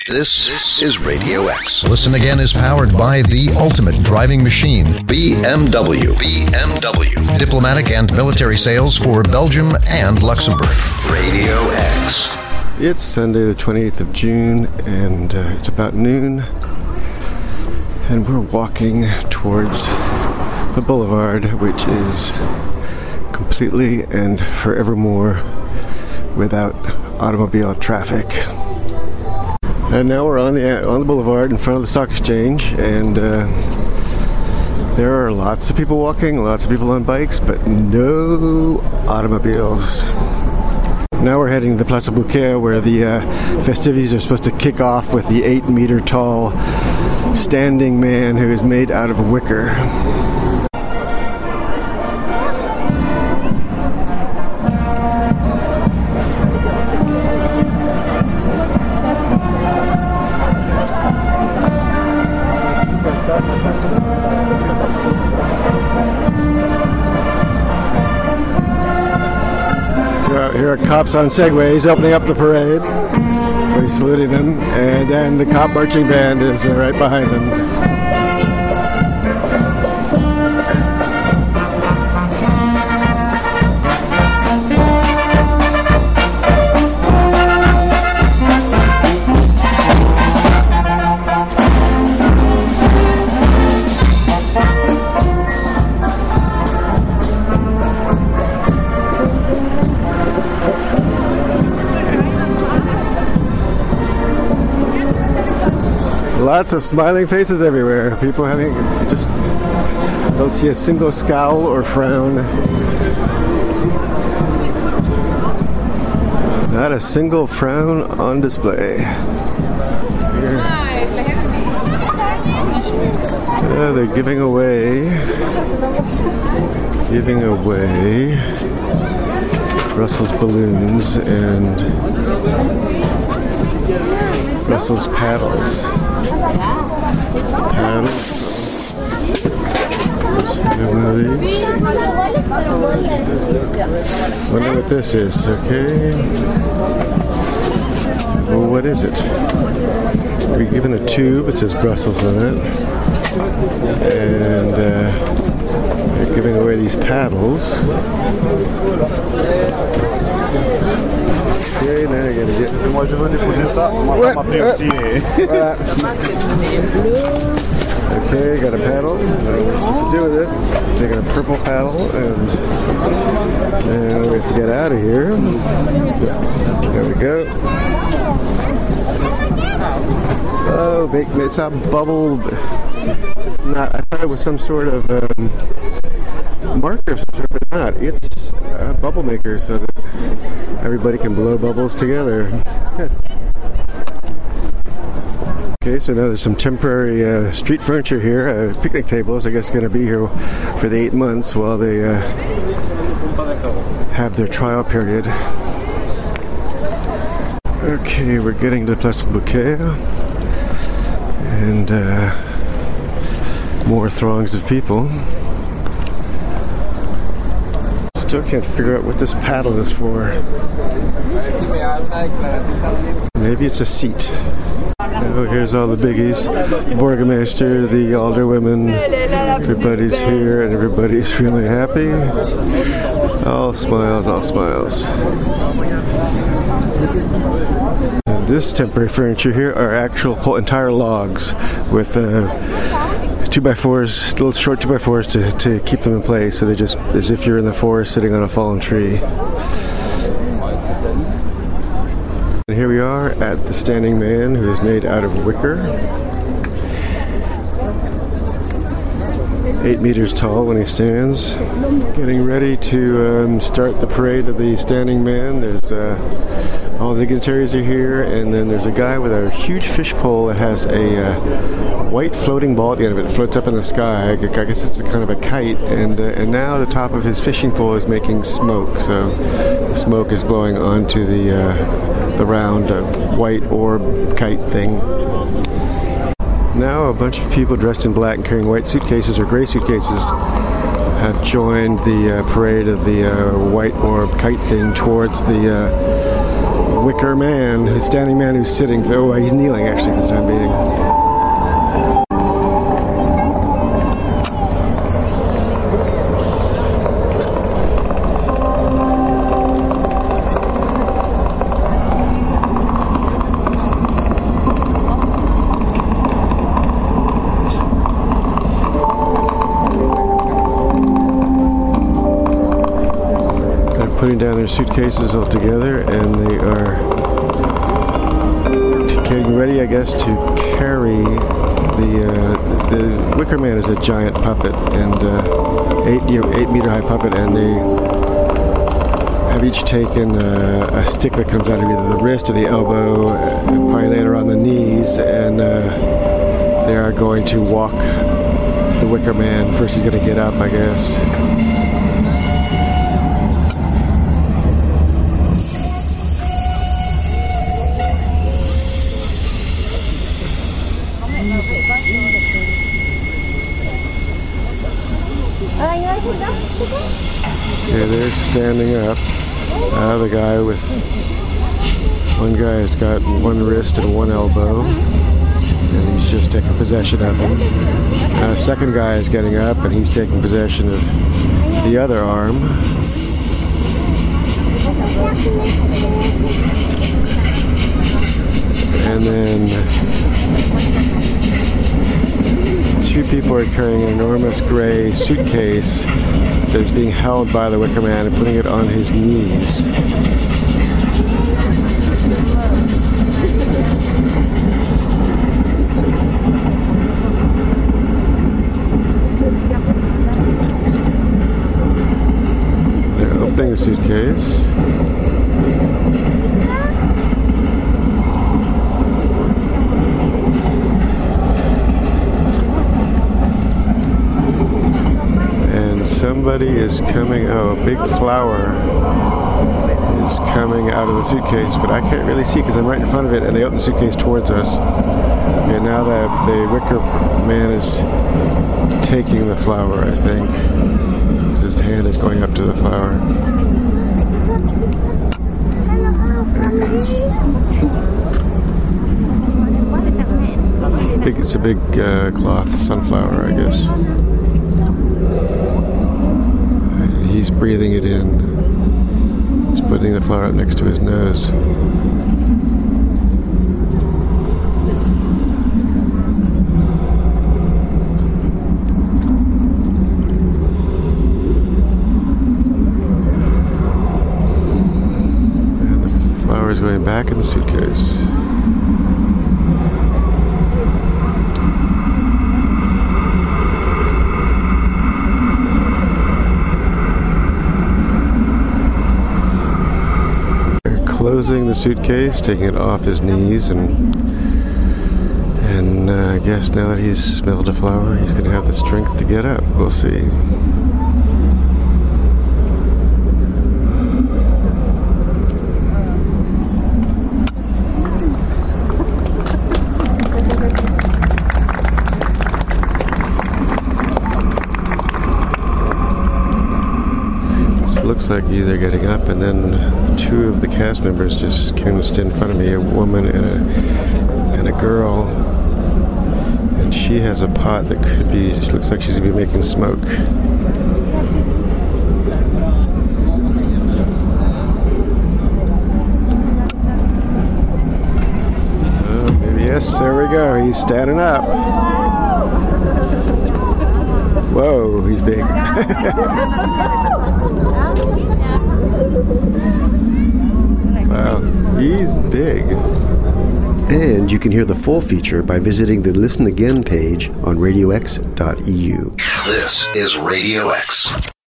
This is Radio X. Listen Again is powered by the ultimate driving machine, BMW. BMW. Diplomatic and military sales for Belgium and Luxembourg. Radio X. It's Sunday the 28th of June, and it's about noon, and we're walking towards the boulevard, which is completely and forevermore without automobile traffic. And now we're on the boulevard in front of the stock exchange, and there are lots of people walking, lots of people on bikes, but no automobiles. Now we're heading to the Place Bouquet, where the festivities are supposed to kick off with the 8-meter tall standing man who is made out of wicker. Here are cops on Segways opening up the parade. We're saluting them, and then the cop marching band is right behind them. Lots of smiling faces everywhere. People just don't see a single scowl or frown. Not a single frown on display. Here. Yeah, they're giving away Brussels balloons and Brussels paddles. One of these. Wonder what this is. Okay. Well, what is it? We're given a tube. It says Brussels on it, and they're giving away these paddles. Okay, now you're gonna get. Moi, je veux déposer ça. Moi, m'appeler aussi. Okay, got a paddle. I don't know what to do with it. Taking a purple paddle, and we have to get out of here. There we go. Oh, it's not bubble. It's not. I thought it was some sort of marker of some sort, but not. It's a bubble maker, so that everybody can blow bubbles together. Okay, so now there's some temporary street furniture here. Picnic tables, I guess, going to be here for the 8 months while they have their trial period. Okay, we're getting to Place Bouquet, and more throngs of people. Still can't figure out what this paddle is for. Maybe it's a seat. Oh, here's all the biggies. The Burgomaster, the alderwomen. Everybody's here and everybody's really happy. All smiles, all smiles. And this temporary furniture here are actual whole entire logs with 2x4s, little short 2x4s to keep them in place, so they just, as if you're in the forest sitting on a fallen tree. And here we are at the Standing Man, who is made out of wicker. 8 meters tall when he stands. Getting ready to start the parade of the Standing Man. There's all the dignitaries are here, and then there's a guy with a huge fish pole that has a white floating ball at the end of it. It floats up in the sky. I guess it's a kind of a kite, and now the top of his fishing pole is making smoke. So the smoke is blowing onto the round white orb kite thing. Now a bunch of people dressed in black and carrying white suitcases or gray suitcases have joined the parade of the white orb kite thing towards the wicker man, his standing man who's sitting. Oh, he's kneeling actually for the time being. Putting down their suitcases all together, and they are getting ready, I guess, to carry the Wicker Man is a giant puppet, and 8-meter high puppet, and they have each taken a stick that comes out of either the wrist or the elbow, and probably later on the knees, and they are going to walk the Wicker Man. First he's going to get up, I guess. Okay, they're standing up. The guy with one guy has got one wrist and one elbow, and he's just taking possession of him. The second guy is getting up, and he's taking possession of the other arm. And then two people are carrying an enormous gray suitcase that is being held by the Wicker Man and putting it on his knees. They're opening the suitcase. Somebody is coming, a big flower is coming out of the suitcase, but I can't really see because I'm right in front of it, and they open the suitcase towards us. Okay, now that the Wicker Man is taking the flower, I think. His hand is going up to the flower. It's a big cloth sunflower, I guess. He's breathing it in. He's putting the flower up next to his nose. And the flower is going back in the suitcase. Closing the suitcase, taking it off his knees, and I guess now that he's smelled a flower, he's going to have the strength to get up. We'll see. Looks like they're getting up, and then two of the cast members just came to stand in front of me, a woman and a girl, and she has a pot that could be, looks like she's going to be making smoke. Maybe yes, there we go, he's standing up. Whoa, he's big. Wow, he's big. And you can hear the full feature by visiting the Listen Again page on radiox.eu. This is Radio X.